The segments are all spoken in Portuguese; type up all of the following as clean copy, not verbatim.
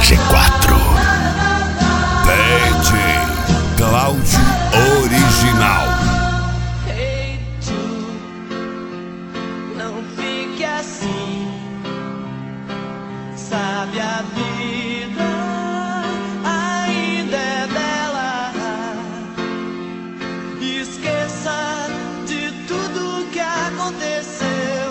G4. DJ Cláudio Original. Hey, Jude, não fique assim. Sabe, a vida ainda é dela. Esqueça de tudo que aconteceu.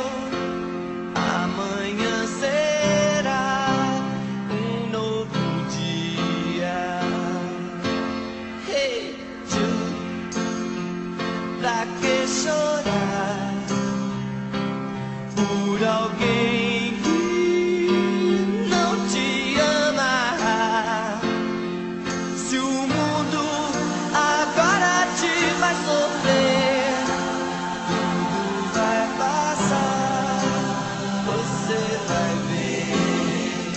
Amanhã será um novo dia. Hey, Jude, pra que chorar por alguém que não te ama? Se o mundo agora te faz sofrer, tudo vai passar, você vai ver.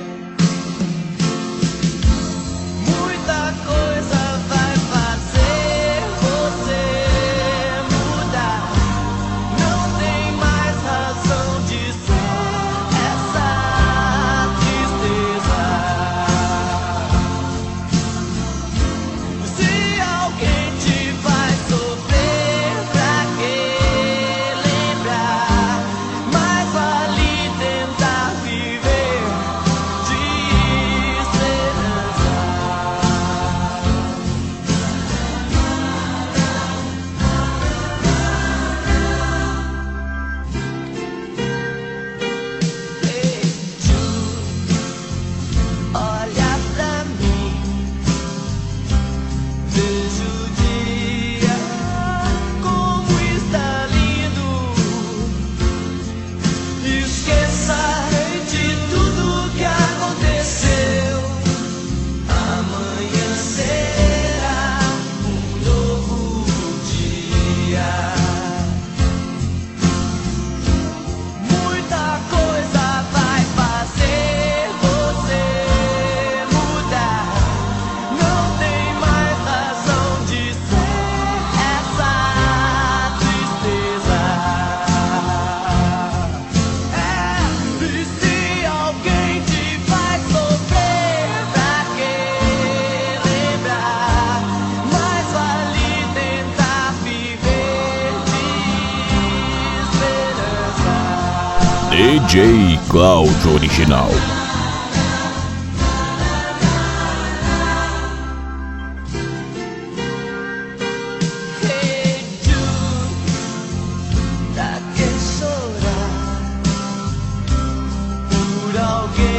Muita coisa vai fazer você mudar. Não tem mais razão de ser essa tristeza. Se alguém te faz sofrer, pra que lembrar? Mais vale tentar viver de esperança. Hey, Jude, olha pra mim, vejo o dia como está lindo. Esqueça de tudo que aconteceu. Amanhã será um novo dia. Muita coisa vai fazer você mudar. Não tem mais razão de ser essa tristeza. E se alguém te faz sofrer, pra que lembrar? Mais vale tentar viver de esperança. DJ Cláudio Original. Hey, Jude, pra que chorar por alguém